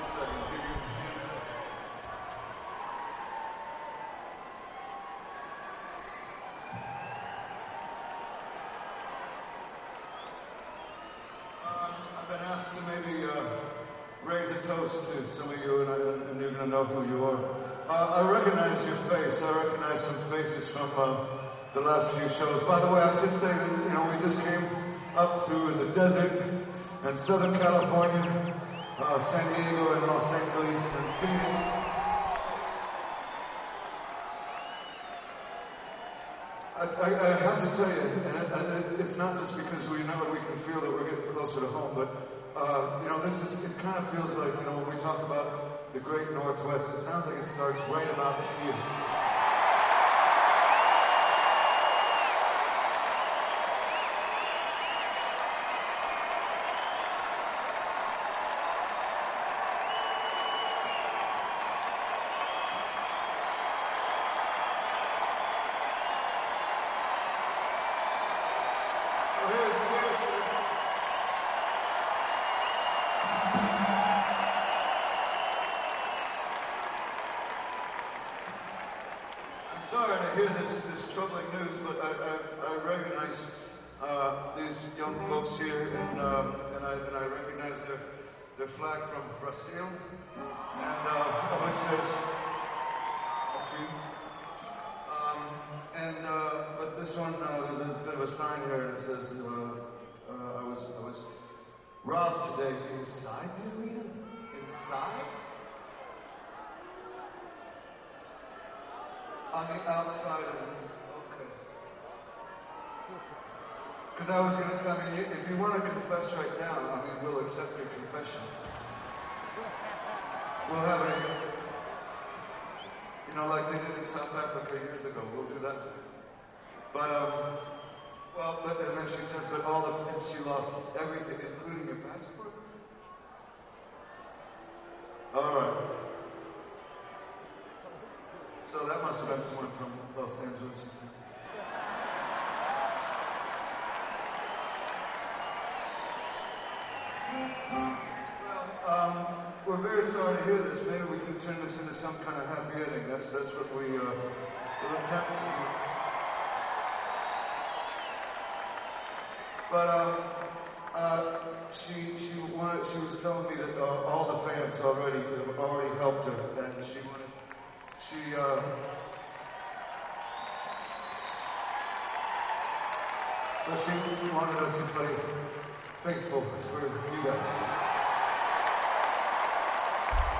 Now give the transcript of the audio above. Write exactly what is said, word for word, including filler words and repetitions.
one second. Give you a hint. Um, I've been asked to maybe uh, raise a toast to some of you, and, I, and you're going to know who you are. Uh, I recognize your face. I recognize some faces from uh, the last few shows. By the way, I should say that, you know, we just came up through the desert and Southern California, uh, San Diego and Los Angeles and Phoenix. I, I, I have to tell you, and it, it, it's not just because we know we can feel that we're getting closer to home, but uh, you know, this is, it kind of feels like, you know, when we talk about the great Northwest, it sounds like it starts right about here. Sorry to hear this, this troubling news, but I, I, I recognize uh, these young folks here, and, um, and, I, and I recognize their, their flag from Brazil, and uh, of which there's a few. Um, and uh, but this one, uh, there's a bit of a sign here, and it says, uh, uh, I was I was robbed today inside the arena, inside. On the outside of it. Okay. Because I was gonna, I mean, if you want to confess right now, I mean, we'll accept your confession. We'll have a, you know, like they did in South Africa years ago, we'll do that. But, um, well, but, and then she says, but all the, and she lost everything, including your passport? All right. So that must have been someone from Los Angeles. Well, um, we're very sorry to hear this. Maybe we can turn this into some kind of happy ending. That's that's what we uh, will attempt to do. But um, uh, she she wanted. She was telling me that uh, all the fans already have already helped her, and she wanted. She, uh, so she wanted us to play Faithful for